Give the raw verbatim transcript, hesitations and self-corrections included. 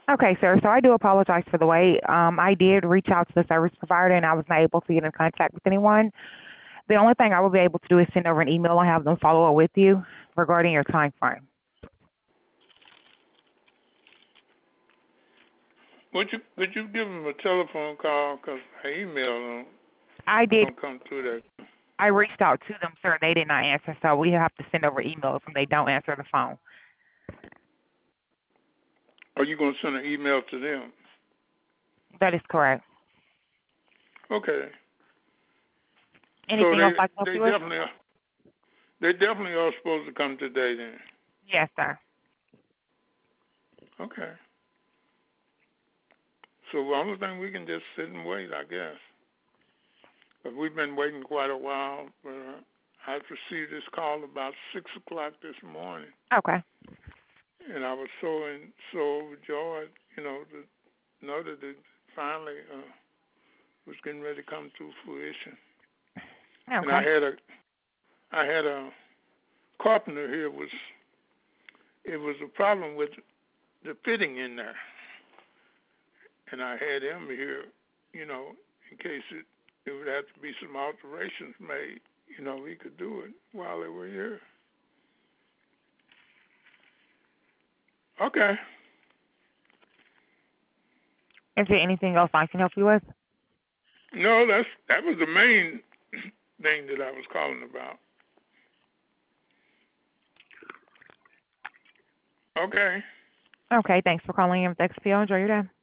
Okay, sir. So I do apologize for the wait. Um, I did reach out to the service provider and I was not able to get in contact with anyone. The only thing I will be able to do is send over an email and have them follow up with you regarding your time frame. Would you could you give them a telephone call? Cause her email don't, I did. don't come through that. I reached out to them, sir. They did not answer, so we have to send over email if they don't answer the phone. Are you gonna send an email to them? That is correct. Okay. So Anything they else I can help they you with? definitely they definitely are supposed to come today then. Yes, sir. Okay. So the only thing we can just sit and wait, I guess. But we've been waiting quite a while. Uh, I received this call about six o'clock this morning, Okay. and I was so in, so overjoyed, you know, to know that it finally uh, was getting ready to come to fruition. And I Okay. had a I had a carpenter here was it was a problem with the fitting in there, and I had him here, you know, in case it it would have to be some alterations made. You know, he could do it while they were here. Okay. Is there anything else I can help you with? No, that's that was the main thing that I was calling about. Okay. Okay. Thanks for calling in with X P O. Enjoy your day.